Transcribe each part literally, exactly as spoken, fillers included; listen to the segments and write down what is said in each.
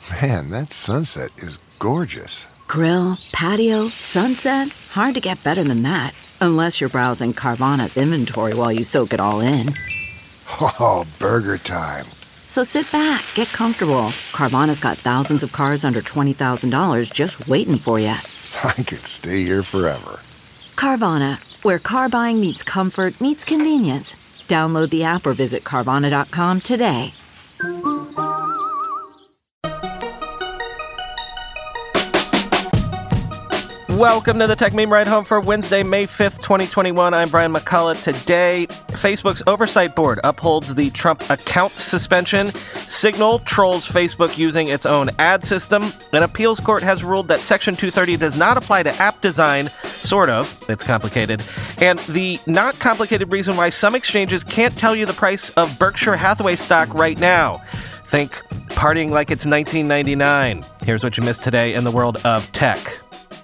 Man, that sunset is gorgeous. Grill, patio, sunset. Hard to get better than that. Unless you're browsing Carvana's inventory while you soak it all in. Oh, burger time. So sit back, get comfortable. Carvana's got thousands of cars under twenty thousand dollars just waiting for you. I could stay here forever. Carvana, where car buying meets comfort meets convenience. Download the app or visit Carvana dot com today. Welcome to the Tech Meme Ride Home for Wednesday, May fifth, twenty twenty-one. I'm Brian McCullough. Today, Facebook's Oversight Board upholds the Trump account suspension. Signal trolls Facebook using its own ad system. An appeals court has ruled that Section two thirty does not apply to app design. Sort of. It's complicated. And the not complicated reason why some exchanges can't tell you the price of Berkshire Hathaway stock right now. Think partying like it's nineteen ninety-nine. Here's what you missed today in the world of tech.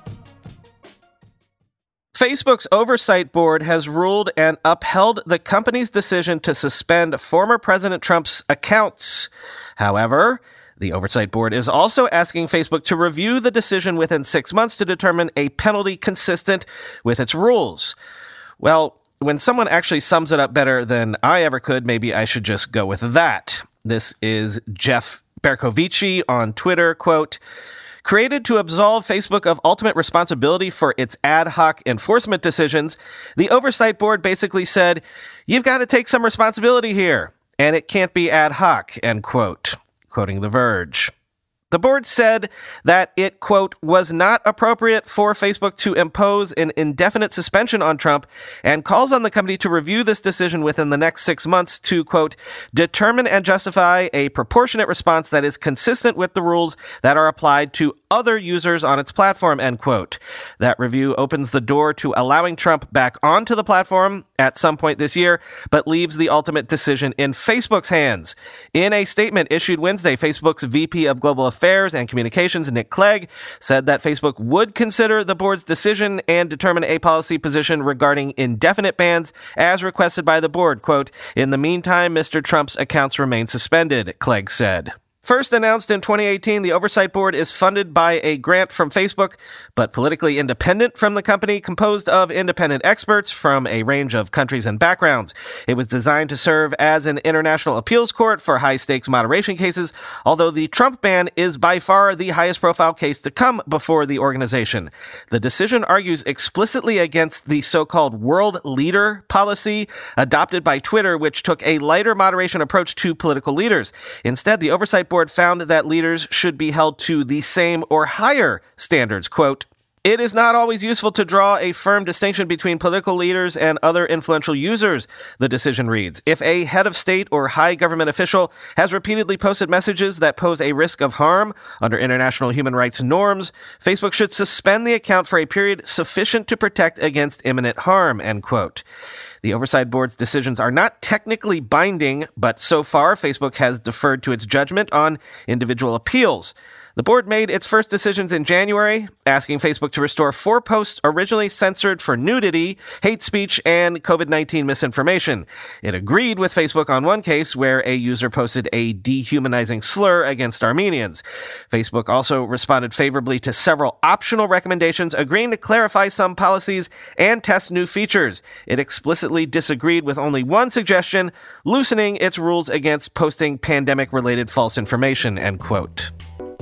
Facebook's Oversight Board has ruled and upheld the company's decision to suspend former President Trump's accounts. However, the Oversight Board is also asking Facebook to review the decision within six months to determine a penalty consistent with its rules. Well, when someone actually sums it up better than I ever could, maybe I should just go with that. This is Jeff Bercovici on Twitter, quote, "Created to absolve Facebook of ultimate responsibility for its ad hoc enforcement decisions, the Oversight Board basically said, you've got to take some responsibility here, and it can't be ad hoc," end quote. Quoting The Verge. The board said that it, quote, was not appropriate for Facebook to impose an indefinite suspension on Trump and calls on the company to review this decision within the next six months to, quote, determine and justify a proportionate response that is consistent with the rules that are applied to other users on its platform, end quote. That review opens the door to allowing Trump back onto the platform at some point this year, but leaves the ultimate decision in Facebook's hands. In a statement issued Wednesday, Facebook's V P of Global Affairs and Communications, Nick Clegg, said that Facebook would consider the board's decision and determine a policy position regarding indefinite bans as requested by the board. Quote, "In the meantime, Mister Trump's accounts remain suspended," Clegg said. First announced in twenty eighteen, the Oversight Board is funded by a grant from Facebook, but politically independent from the company, composed of independent experts from a range of countries and backgrounds. It was designed to serve as an international appeals court for high-stakes moderation cases, although the Trump ban is by far the highest-profile case to come before the organization. The decision argues explicitly against the so-called world leader policy adopted by Twitter, which took a lighter moderation approach to political leaders. Instead, the Oversight Board found that leaders should be held to the same or higher standards. Quote, "It is not always useful to draw a firm distinction between political leaders and other influential users," the decision reads. "If a head of state or high government official has repeatedly posted messages that pose a risk of harm under international human rights norms, Facebook should suspend the account for a period sufficient to protect against imminent harm," end quote. The Oversight Board's decisions are not technically binding, but so far, Facebook has deferred to its judgment on individual appeals. The board made its first decisions in January, asking Facebook to restore four posts originally censored for nudity, hate speech, and covid nineteen misinformation. It agreed with Facebook on one case where a user posted a dehumanizing slur against Armenians. Facebook also responded favorably to several optional recommendations, agreeing to clarify some policies and test new features. It explicitly disagreed with only one suggestion, loosening its rules against posting pandemic-related false information, end quote.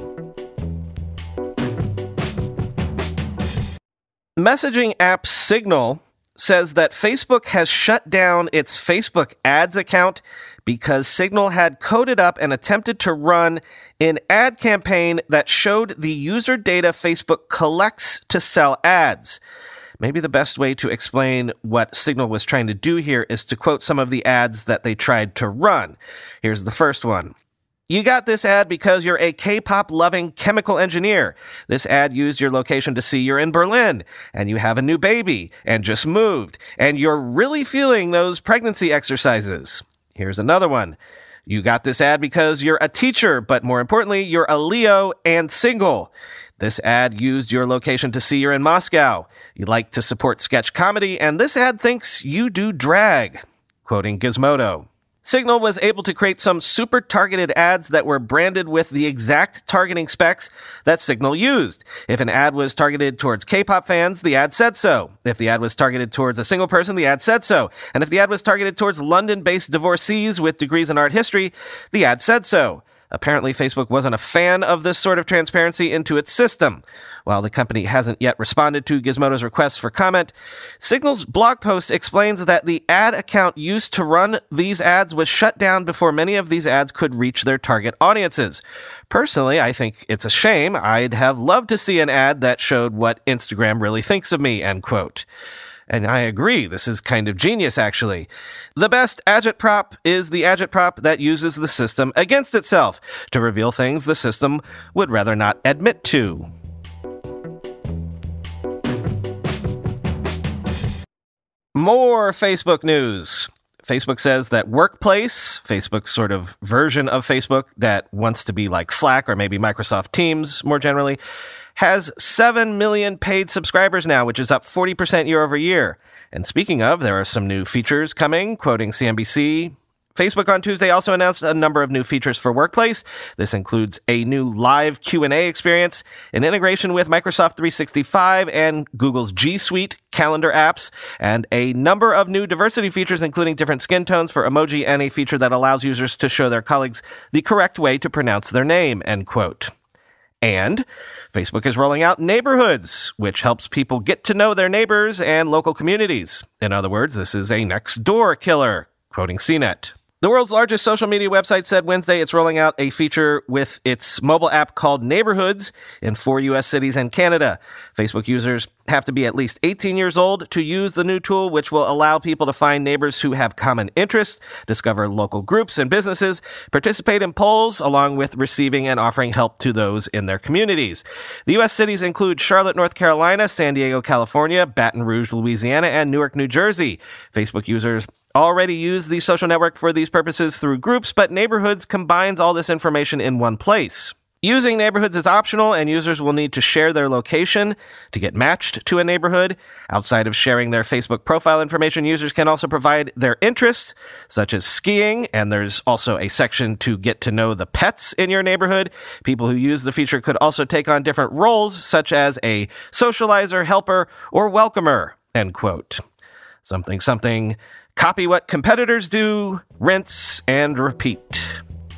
Messaging app Signal says that Facebook has shut down its Facebook ads account because Signal had coded up and attempted to run an ad campaign that showed the user data Facebook collects to sell ads. Maybe the best way to explain what Signal was trying to do here is to quote some of the ads that they tried to run. Here's the first one. "You got this ad because you're a K-pop loving chemical engineer. This ad used your location to see you're in Berlin, and you have a new baby, and just moved, and you're really feeling those pregnancy exercises." Here's another one. "You got this ad because you're a teacher, but more importantly, you're a Leo and single. This ad used your location to see you're in Moscow. You like to support sketch comedy, and this ad thinks you do drag." Quoting Gizmodo. Signal was able to create some super targeted ads that were branded with the exact targeting specs that Signal used. If an ad was targeted towards K-pop fans, the ad said so. If the ad was targeted towards a single person, the ad said so. And if the ad was targeted towards London-based divorcees with degrees in art history, the ad said so. Apparently, Facebook wasn't a fan of this sort of transparency into its system. While the company hasn't yet responded to Gizmodo's request for comment, Signal's blog post explains that the ad account used to run these ads was shut down before many of these ads could reach their target audiences. Personally, I think it's a shame. I'd have loved to see an ad that showed what Instagram really thinks of me, end quote. And I agree, this is kind of genius, actually. The best agitprop is the agitprop that uses the system against itself to reveal things the system would rather not admit to. More Facebook news. Facebook says that Workplace, Facebook's sort of version of Facebook that wants to be like Slack or maybe Microsoft Teams more generally, has seven million paid subscribers now, which is up forty percent year over year. And speaking of, there are some new features coming, quoting C N B C. Facebook on Tuesday also announced a number of new features for Workplace. This includes a new live Q and A experience, an integration with Microsoft three sixty-five and Google's G Suite calendar apps, and a number of new diversity features, including different skin tones for emoji and a feature that allows users to show their colleagues the correct way to pronounce their name, end quote. And Facebook is rolling out Neighborhoods, which helps people get to know their neighbors and local communities. In other words, this is a next door killer, quoting C net. The world's largest social media website said Wednesday it's rolling out a feature with its mobile app called Neighborhoods in four U S cities and Canada. Facebook users have to be at least eighteen years old to use the new tool, which will allow people to find neighbors who have common interests, discover local groups and businesses, participate in polls, along with receiving and offering help to those in their communities. The U S cities include Charlotte, North Carolina, San Diego, California, Baton Rouge, Louisiana, and Newark, New Jersey. Facebook users already use the social network for these purposes through groups, but Neighborhoods combines all this information in one place. Using Neighborhoods is optional, and users will need to share their location to get matched to a neighborhood. Outside of sharing their Facebook profile information, users can also provide their interests, such as skiing, and there's also a section to get to know the pets in your neighborhood. People who use the feature could also take on different roles, such as a socializer, helper, or welcomer, end quote. Something, something. Copy what competitors do, rinse and repeat.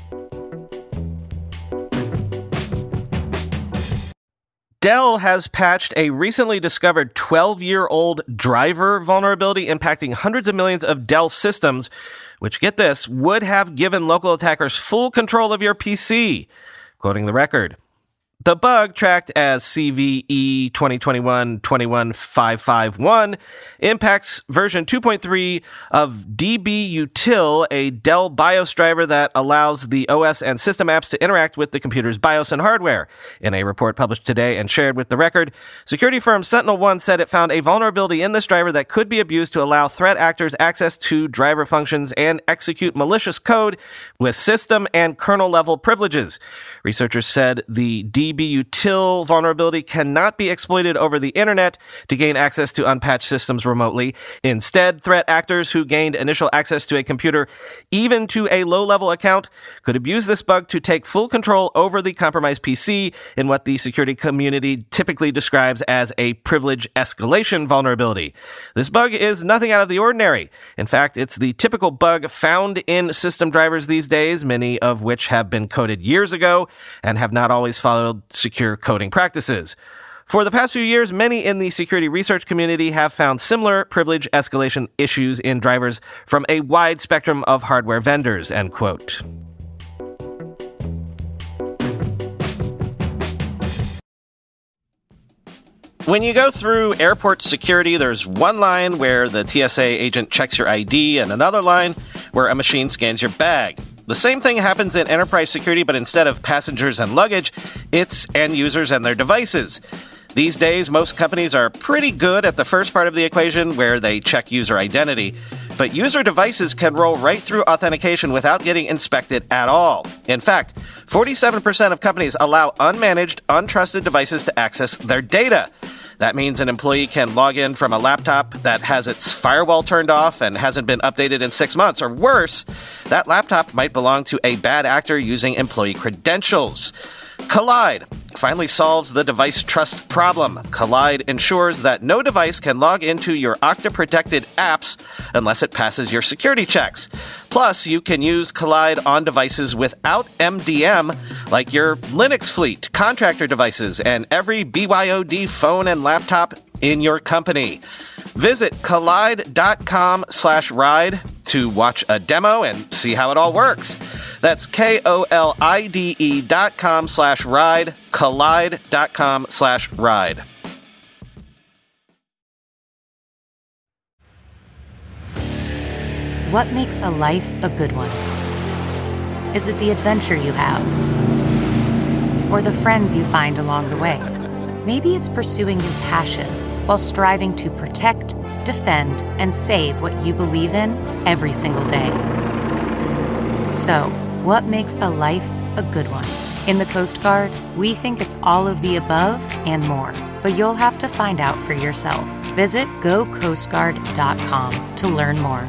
Dell has patched a recently discovered twelve-year-old driver vulnerability impacting hundreds of millions of Dell systems, which, get this, would have given local attackers full control of your P C. Quoting the record, the bug, tracked as C V E twenty twenty-one dash twenty-one five five one, impacts version two point three of dbutil, a Dell BIOS driver that allows the O S and system apps to interact with the computer's BIOS and hardware. In a report published today and shared with the record, security firm SentinelOne said it found a vulnerability in this driver that could be abused to allow threat actors access to driver functions and execute malicious code with system and kernel-level privileges. Researchers said the dbutil vulnerability cannot be exploited over the internet to gain access to unpatched systems remotely. Instead, threat actors who gained initial access to a computer, even to a low-level account, could abuse this bug to take full control over the compromised P C in what the security community typically describes as a privilege escalation vulnerability. This bug is nothing out of the ordinary. In fact, it's the typical bug found in system drivers these days, many of which have been coded years ago and have not always followed secure coding practices. For the past few years, many in the security research community have found similar privilege escalation issues in drivers from a wide spectrum of hardware vendors, end quote. When you go through airport security, there's one line where the T S A agent checks your I D and another line where a machine scans your bag. The same thing happens in enterprise security, but instead of passengers and luggage, it's end users and their devices. These days, most companies are pretty good at the first part of the equation where they check user identity, but user devices can roll right through authentication without getting inspected at all. In fact, forty-seven percent of companies allow unmanaged, untrusted devices to access their data. That means an employee can log in from a laptop that has its firewall turned off and hasn't been updated in six months. Or worse, that laptop might belong to a bad actor using employee credentials. Kolide finally solves the device trust problem. Kolide ensures that no device can log into your Okta-protected apps unless it passes your security checks. Plus, you can use Kolide on devices without M D M, like your Linux fleet, contractor devices, and every B Y O D phone and laptop in your company. Visit kolide.com slash ride to watch a demo and see how it all works. That's K-O-L-I-D-E dot com slash ride, kolide.com slash ride. What makes a life a good one? Is it the adventure you have? Or the friends you find along the way? Maybe it's pursuing your passion while striving to protect, defend, and save what you believe in every single day. So, what makes a life a good one? In the Coast Guard, we think it's all of the above and more, but you'll have to find out for yourself. Visit go coast guard dot com to learn more.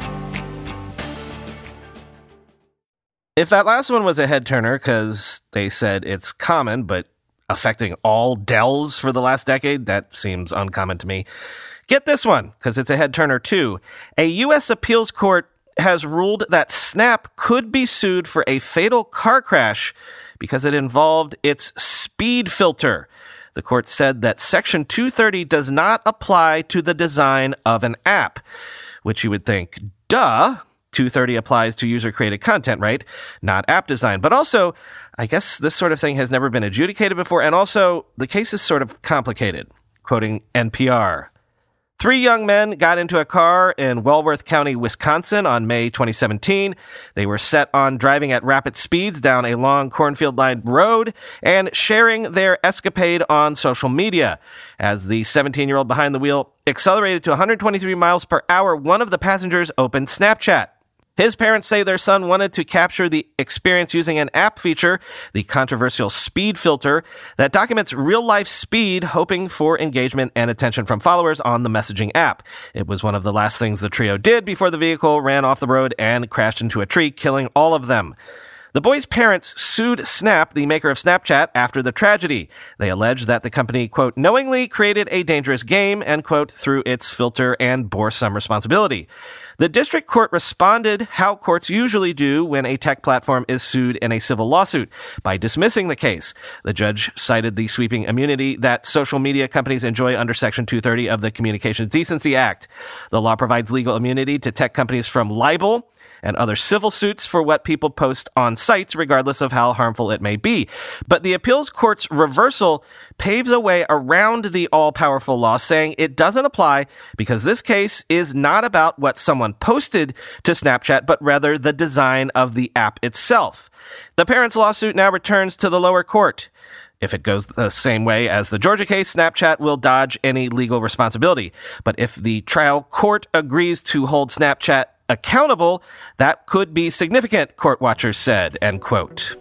If that last one was a head-turner because they said it's common, but affecting all Dells for the last decade, that seems uncommon to me. Get this one, because it's a head-turner too. A U S appeals court has ruled that Snap could be sued for a fatal car crash because it involved its speed filter. The court said that Section two thirty does not apply to the design of an app, which you would think, duh, two thirty applies to user-created content, right? Not app design. But also, I guess this sort of thing has never been adjudicated before, and also, the case is sort of complicated. Quoting N P R. Three young men got into a car in Walworth County, Wisconsin on May twenty seventeen. They were set on driving at rapid speeds down a long cornfield-lined road and sharing their escapade on social media. As the seventeen-year-old behind the wheel accelerated to one hundred twenty-three miles per hour, one of the passengers opened Snapchat. His parents say their son wanted to capture the experience using an app feature, the controversial speed filter, that documents real-life speed, hoping for engagement and attention from followers on the messaging app. It was one of the last things the trio did before the vehicle ran off the road and crashed into a tree, killing all of them. The boys' parents sued Snap, the maker of Snapchat, after the tragedy. They allege that the company, quote, knowingly created a dangerous game, end quote, through its filter and bore some responsibility. The district court responded how courts usually do when a tech platform is sued in a civil lawsuit, by dismissing the case. The judge cited the sweeping immunity that social media companies enjoy under Section two thirty of the Communications Decency Act. The law provides legal immunity to tech companies from libel and other civil suits for what people post on sites, regardless of how harmful it may be. But the appeals court's reversal paves a way around the all-powerful law, saying it doesn't apply because this case is not about what someone posted to Snapchat, but rather the design of the app itself. The parents' lawsuit now returns to the lower court. If it goes the same way as the Georgia case, Snapchat will dodge any legal responsibility. But if the trial court agrees to hold Snapchat accountable, that could be significant, court watchers said, end quote.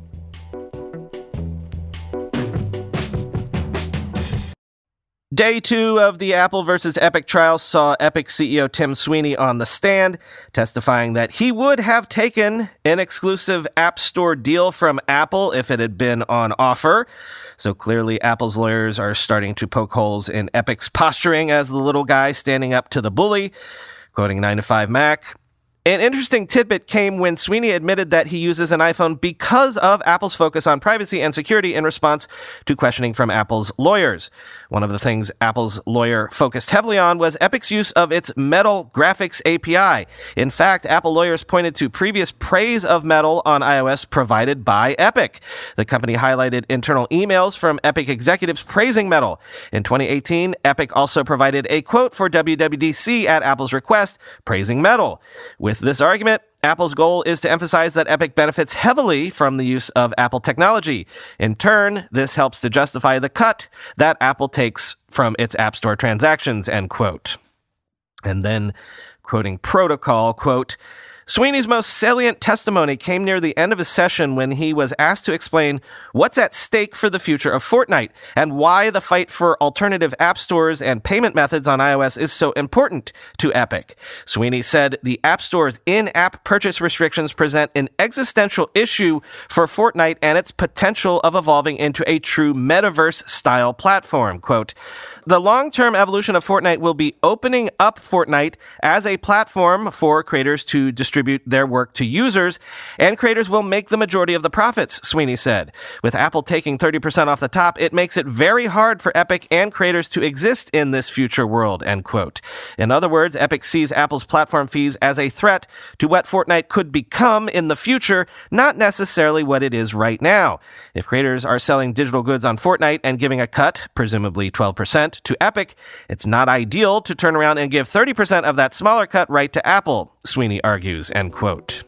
Day two of the Apple versus Epic trial saw Epic C E O Tim Sweeney on the stand, testifying that he would have taken an exclusive App Store deal from Apple if it had been on offer. So clearly, Apple's lawyers are starting to poke holes in Epic's posturing as the little guy standing up to the bully. Quoting nine to five Mac, an interesting tidbit came when Sweeney admitted that he uses an iPhone because of Apple's focus on privacy and security in response to questioning from Apple's lawyers. One of the things Apple's lawyer focused heavily on was Epic's use of its Metal graphics A P I. In fact, Apple lawyers pointed to previous praise of Metal on iOS provided by Epic. The company highlighted internal emails from Epic executives praising Metal. In twenty eighteen, Epic also provided a quote for W W D C at Apple's request, praising Metal. With this argument, Apple's goal is to emphasize that Epic benefits heavily from the use of Apple technology. In turn, this helps to justify the cut that Apple takes from its App Store transactions, end quote. And then, quoting Protocol, quote, Sweeney's most salient testimony came near the end of his session when he was asked to explain what's at stake for the future of Fortnite and why the fight for alternative app stores and payment methods on iOS is so important to Epic. Sweeney said the App Store's in-app purchase restrictions present an existential issue for Fortnite and its potential of evolving into a true metaverse-style platform. Quote, the long-term evolution of Fortnite will be opening up Fortnite as a platform for creators to distribute their work to users, and creators will make the majority of the profits, Sweeney said. With Apple taking thirty percent off the top, it makes it very hard for Epic and creators to exist in this future world, end quote. In other words, Epic sees Apple's platform fees as a threat to what Fortnite could become in the future, not necessarily what it is right now. If creators are selling digital goods on Fortnite and giving a cut, presumably twelve percent, to Epic, it's not ideal to turn around and give thirty percent of that smaller cut right to Apple, Sweeney argues, end quote.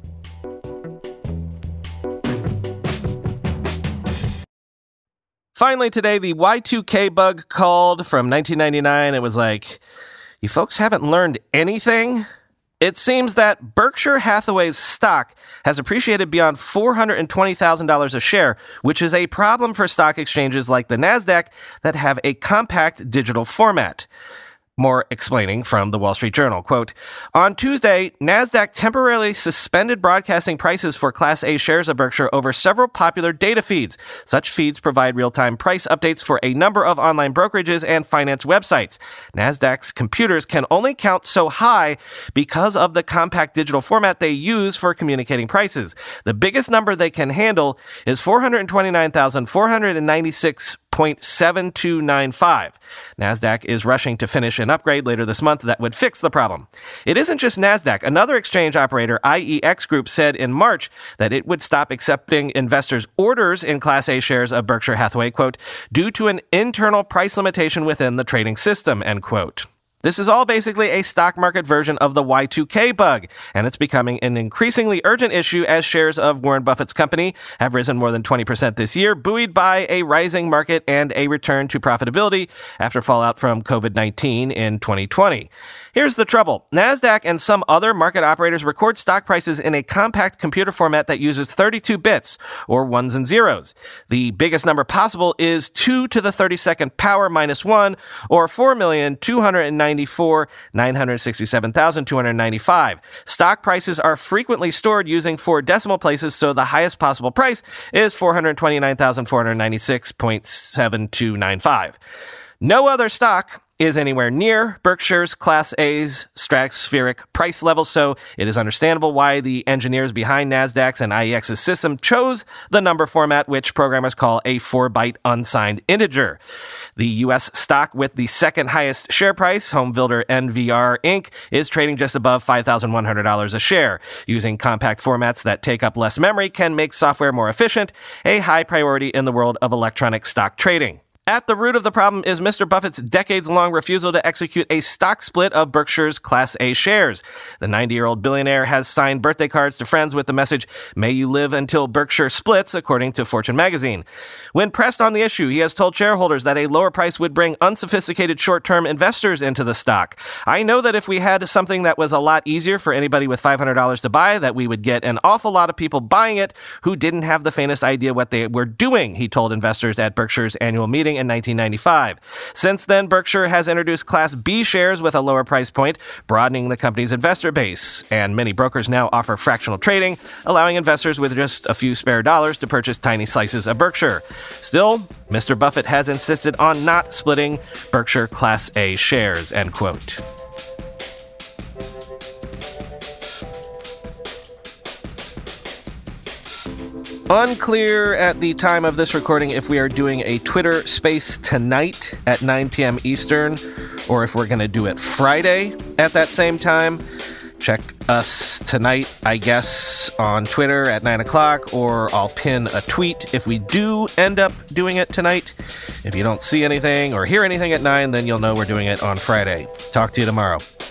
Finally today, the Y two K bug called from nineteen ninety-nine. It was like, you folks haven't learned anything? It seems that Berkshire Hathaway's stock has appreciated beyond four hundred twenty thousand dollars a share, which is a problem for stock exchanges like the NASDAQ that have a compact digital format. More explaining from the Wall Street Journal. Quote, on Tuesday, NASDAQ temporarily suspended broadcasting prices for Class A shares of Berkshire over several popular data feeds. Such feeds provide real-time price updates for a number of online brokerages and finance websites. NASDAQ's computers can only count so high because of the compact digital format they use for communicating prices. The biggest number they can handle is four hundred twenty-nine thousand four hundred ninety-six point seven two nine five. NASDAQ is rushing to finish an upgrade later this month that would fix the problem. It isn't just NASDAQ. Another exchange operator, I E X Group, said in March that it would stop accepting investors' orders in Class A shares of Berkshire Hathaway, quote, due to an internal price limitation within the trading system, end quote. This is all basically a stock market version of the Y two K bug, and it's becoming an increasingly urgent issue as shares of Warren Buffett's company have risen more than twenty percent this year, buoyed by a rising market and a return to profitability after fallout from covid nineteen in twenty twenty. Here's the trouble. NASDAQ and some other market operators record stock prices in a compact computer format that uses thirty-two bits, or ones and zeros. The biggest number possible is two to the thirty-second power minus one, or four million two hundred ninety-four thousand nine hundred sixty-seven thousand two hundred ninety-five. Stock prices are frequently stored using four decimal places, so the highest possible price is four hundred twenty-nine thousand four hundred ninety-six point seven two nine five. No other stock is anywhere near Berkshire's Class A's stratospheric price level, so it is understandable why the engineers behind NASDAQ's and I E X's system chose the number format, which programmers call a four-byte unsigned integer. The U S stock with the second highest share price, home builder N V R Incorporated, is trading just above five thousand one hundred dollars a share. Using compact formats that take up less memory can make software more efficient, a high priority in the world of electronic stock trading. At the root of the problem is Mister Buffett's decades-long refusal to execute a stock split of Berkshire's Class A shares. The ninety-year-old billionaire has signed birthday cards to friends with the message, "May you live until Berkshire splits," according to Fortune magazine. When pressed on the issue, he has told shareholders that a lower price would bring unsophisticated short-term investors into the stock. "I know that if we had something that was a lot easier for anybody with five hundred dollars to buy, that we would get an awful lot of people buying it who didn't have the faintest idea what they were doing," he told investors at Berkshire's annual meeting in nineteen ninety-five. Since then, Berkshire has introduced Class B shares with a lower price point, broadening the company's investor base. And many brokers now offer fractional trading, allowing investors with just a few spare dollars to purchase tiny slices of Berkshire. Still, Mister Buffett has insisted on not splitting Berkshire Class A shares, end quote. Unclear at the time of this recording if we are doing a Twitter space tonight at nine p.m. Eastern, or if we're going to do it Friday at that same time. Check us tonight, I guess, on Twitter at nine o'clock, or I'll pin a tweet if we do end up doing it tonight. If you don't see anything or hear anything at nine, then you'll know we're doing it on Friday. Talk to you tomorrow.